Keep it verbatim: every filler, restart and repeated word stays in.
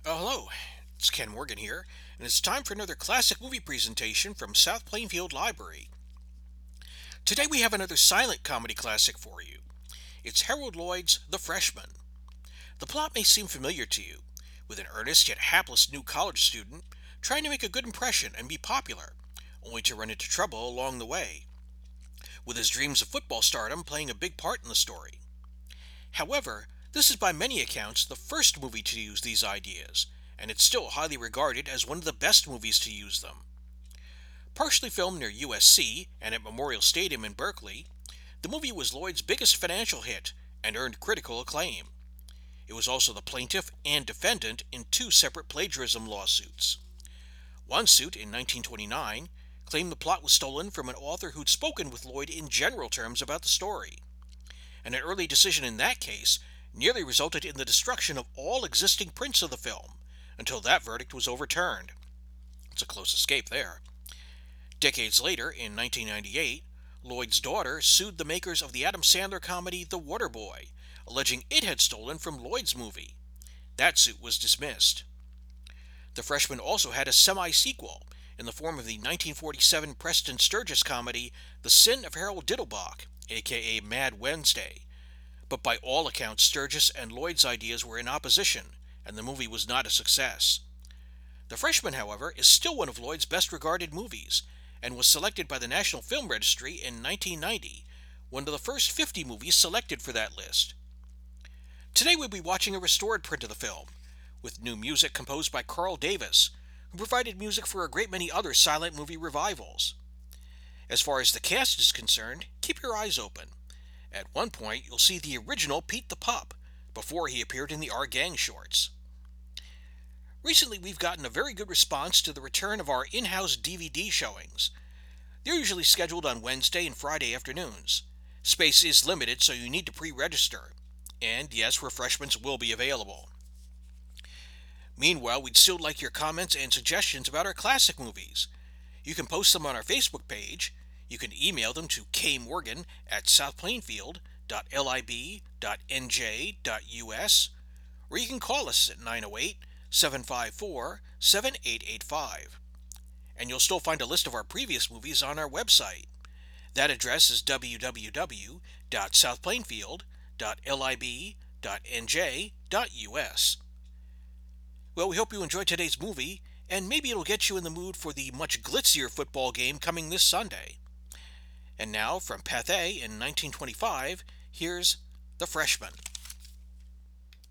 Uh, hello, it's Ken Morgan here, and it's time for another classic movie presentation from South Plainfield Library. Today we have another silent comedy classic for you. It's Harold Lloyd's The Freshman. The plot may seem familiar to you, with an earnest yet hapless new college student trying to make a good impression and be popular, only to run into trouble along the way, with his dreams of football stardom playing a big part in the story. However, this is by many accounts the first movie to use these ideas, and it's still highly regarded as one of the best movies to use them. Partially filmed near U S C and at Memorial Stadium in Berkeley, the movie was Lloyd's biggest financial hit and earned critical acclaim. It was also the plaintiff and defendant in two separate plagiarism lawsuits. One suit in nineteen twenty-nine claimed the plot was stolen from an author who'd spoken with Lloyd in general terms about the story, and an early decision in that case nearly resulted in the destruction of all existing prints of the film, until that verdict was overturned. It's a close escape there. Decades later, in nineteen ninety-eight, Lloyd's daughter sued the makers of the Adam Sandler comedy The Waterboy, alleging it had stolen from Lloyd's movie. That suit was dismissed. The Freshman also had a semi-sequel in the form of the nineteen forty-seven Preston Sturges comedy The Sin of Harold Diddlebach, aka Mad Wednesday, but by all accounts Sturges and Lloyd's ideas were in opposition, and the movie was not a success. The Freshman, however, is still one of Lloyd's best-regarded movies, and was selected by the National Film Registry in nineteen ninety, one of the first fifty movies selected for that list. Today we'll be watching a restored print of the film, with new music composed by Carl Davis, who provided music for a great many other silent movie revivals. As far as the cast is concerned, keep your eyes open. At one point, you'll see the original Pete the Pup, before he appeared in the Our Gang shorts. Recently, we've gotten a very good response to the return of our in-house D V D showings. They're usually scheduled on Wednesday and Friday afternoons. Space is limited, so you need to pre-register. And yes, refreshments will be available. Meanwhile, we'd still like your comments and suggestions about our classic movies. You can post them on our Facebook page. You can email them to kmorgan at southplainfield dot lib dot n j dot u s, or you can call us at nine oh eight, seven five four, seven eight eight five. And you'll still find a list of our previous movies on our website. That address is w w w dot southplainfield dot lib dot n j dot u s. Well, we hope you enjoyed today's movie, and maybe it'll get you in the mood for the much glitzier football game coming this Sunday. And now, from Pathé in nineteen twenty-five, here's The Freshman.